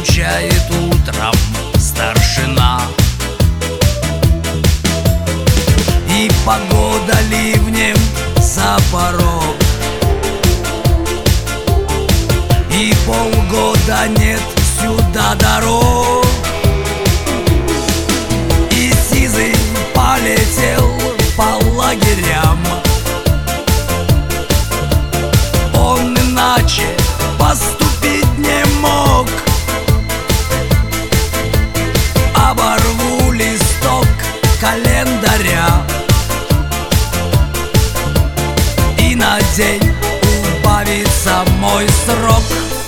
стучает утром старшина. И погода ливнем за порог, и полгода нет сюда дорог. И сизый полетел по лагерям. Он иначе поступить не мог. Оборву листок календаря, и на день убавится мой срок.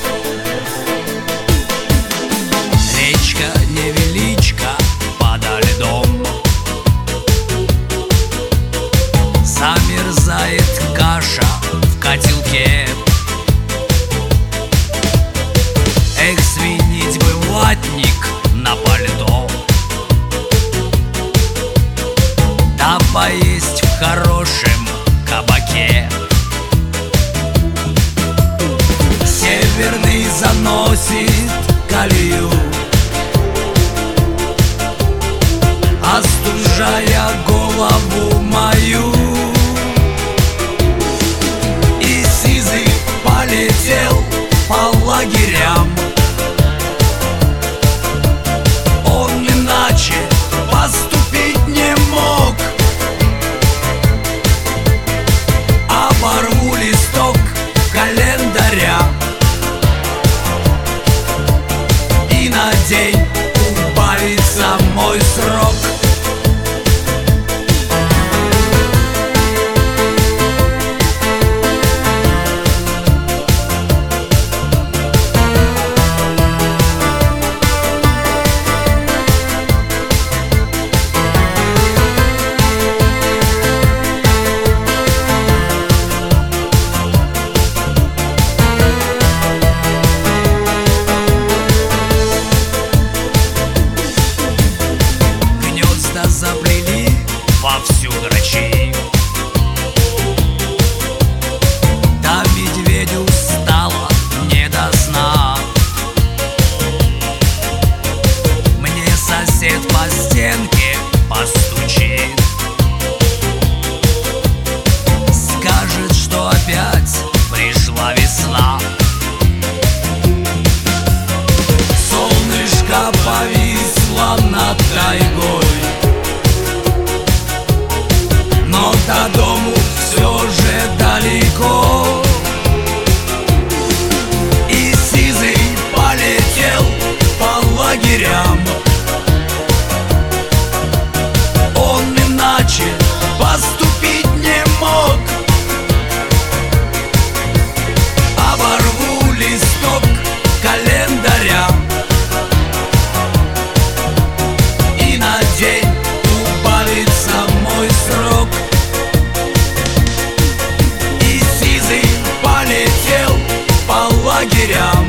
Речка невеличка подо льдом, замерзает каша в котелке. Эх, свинить бы ватник на пальто, да поесть в хорошем кабаке. Северный заносит колею, остужая голову мою. И сизый полетел по лагерям. Он иначе поступить не мог. Оборву листок календаря, и на день убавится мой срок. Заплели вовсю грачи, да медведю стало не до сна. Мне сосед по стенке постучит, скажет, что опять пришла весна. Солнышко повисло над тайгой, но до дому все же далеко. И сизый полетел по лагерям. Он иначе поступить не мог. Оборву листок календаря, и на день убавится мой срок. Полетел по лагерям.